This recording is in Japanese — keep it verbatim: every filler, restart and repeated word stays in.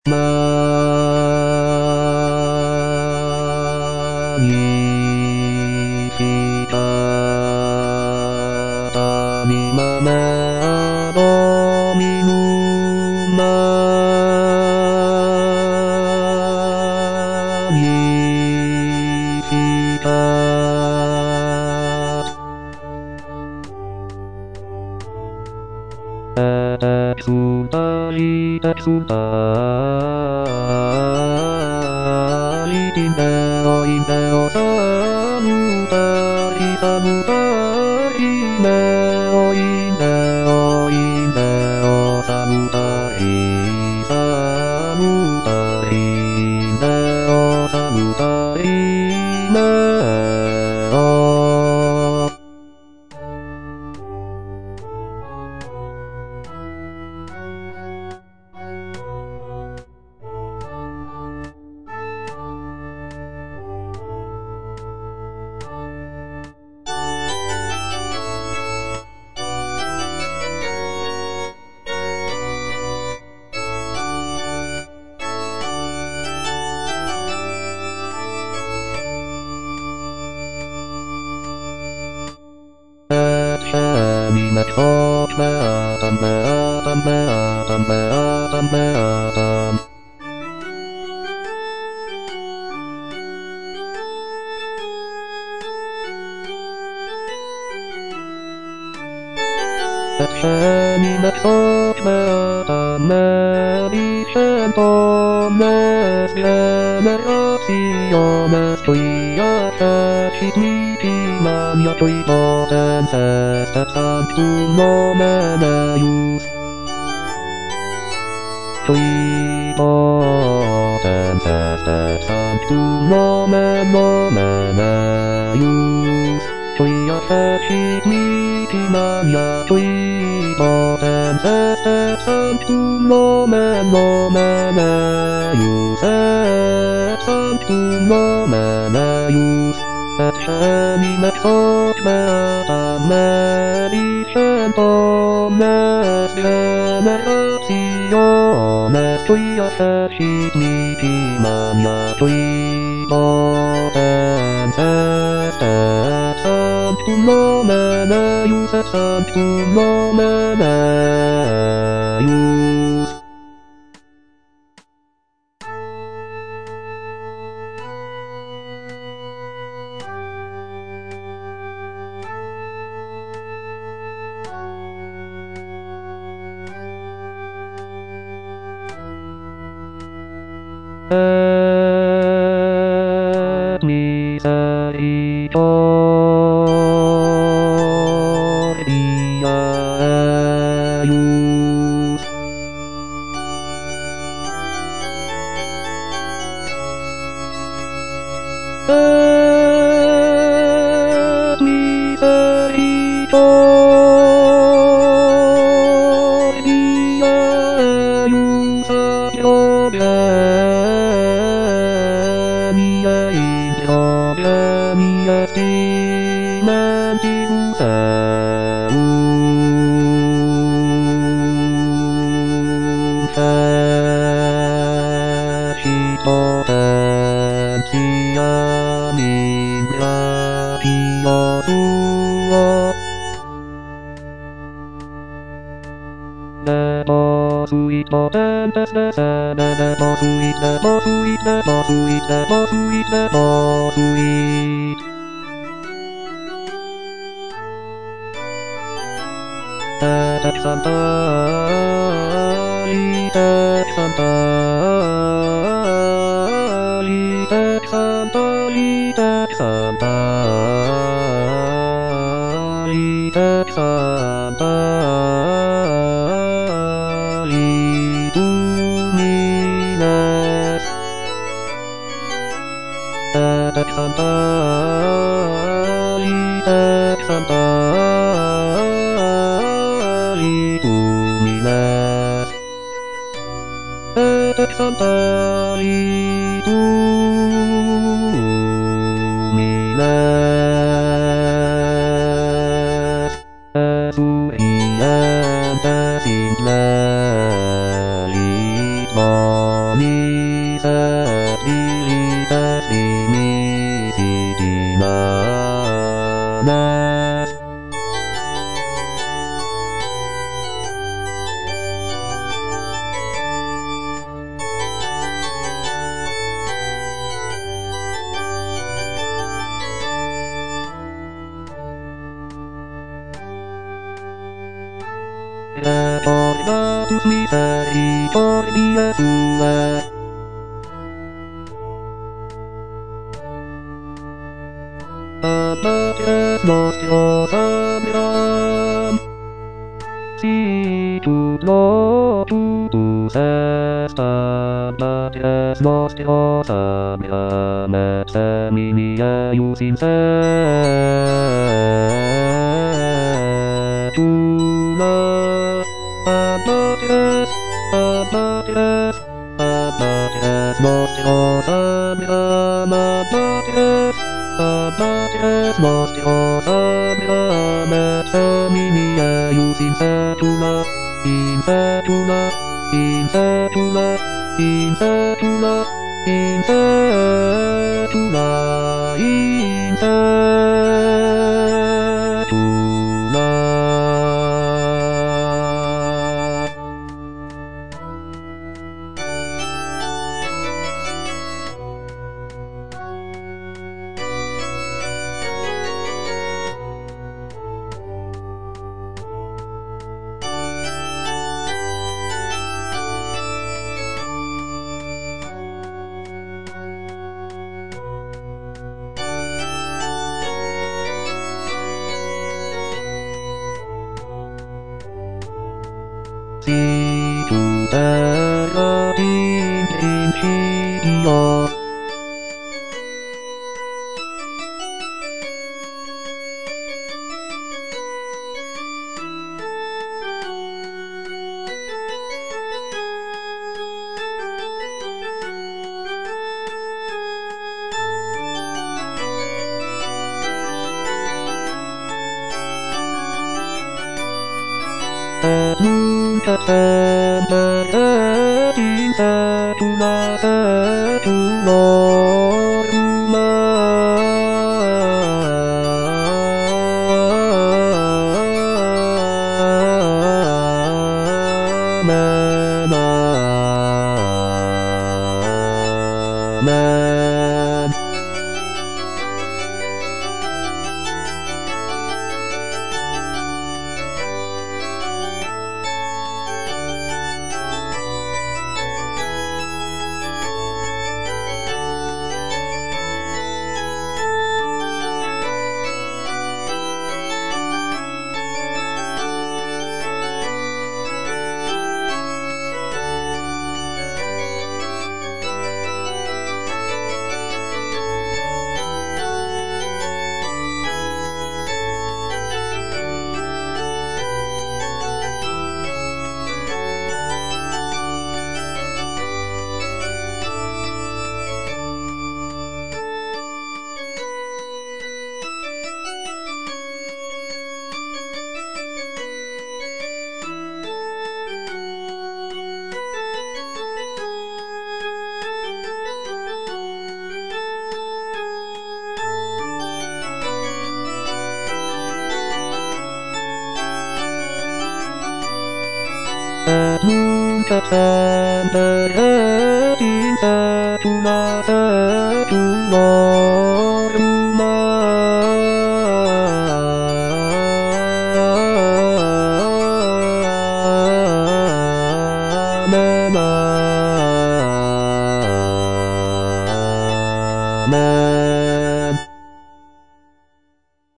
まにしたたみまめどみぬまにしたえてつたりてつたりてんでおいでおさぬたりさぬたりめおいでおいでおさぬたりさぬたりでおさぬたりめおみめきそうめあたんめあたんめあたんめあたんめあたんえみめきそうめあたんめびせんとめすけめらしよめすといやせしみきまんやといとてんせすてさんきゅうのめめゆすちょいとてんせすてさんきゅうのめのめめゆすちょいやせしみきまんやちょいとてんせすてさんきゅうのめのめめゆせさんきゅうのめめゆすえてへみめきそうめあためびせんとめすけめらしよめすちょいやせしみきまんやちょいとてんせすてさんきゅうのめめゆせさんきゅうのめめゆすえみせいとりやえゆすえみせいとりやえゆさきょべみえいきょべみえすきめんきうせうせしとてんちやみんらきよすをデポスイートテンペスでせでデポスイートデポスイートデポスイートデポスイートデポスイートえてきさんたりてきさんたりてきさんたりてきさんたりてきさんたりとみねすえてきさんたりてきさんたりとみねすえてきさんたりとみねすえすいえんてしんれりと Miseritas dimisi di mana. Recordatus misericordia sua. Abates nostros Abraham, si tu locutus est abates nostros Abraham et seminia ius in setula. Abates, abates, abates nostros Abraham, abates, abates nostros Abraham et seminia ius in setula, in setula, in setula, in setula, in setula, in setula. Si tu terra in principio et nunc et semper et in saecula saeculorum. Amen. Amen. Et nunc et semper et in saecula saeculorum. Amen. Amen.